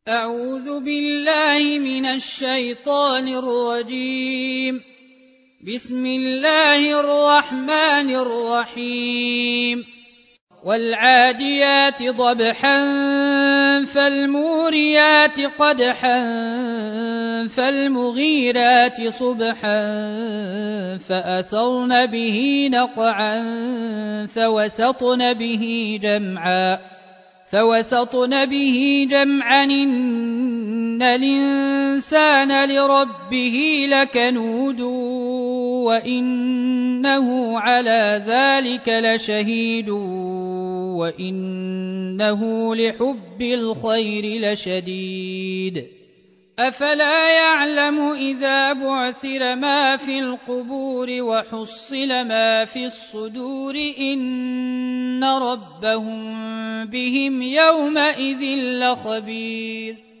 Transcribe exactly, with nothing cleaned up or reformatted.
أعوذ بالله من الشيطان الرجيم. بسم الله الرحمن الرحيم. والعاديات ضبحا فالموريات قدحا فالمغيرات صبحا فأثرن به نقعا فوسطن به جمعا فوسطن به جمعا إن الإنسان لربه لكنود وإنه على ذلك لشهيد وإنه لحب الخير لشديد أفلا يعلم إذا بعثر ما في القبور وحصل ما في الصدور إن ربهم بهم يومئذ لخبير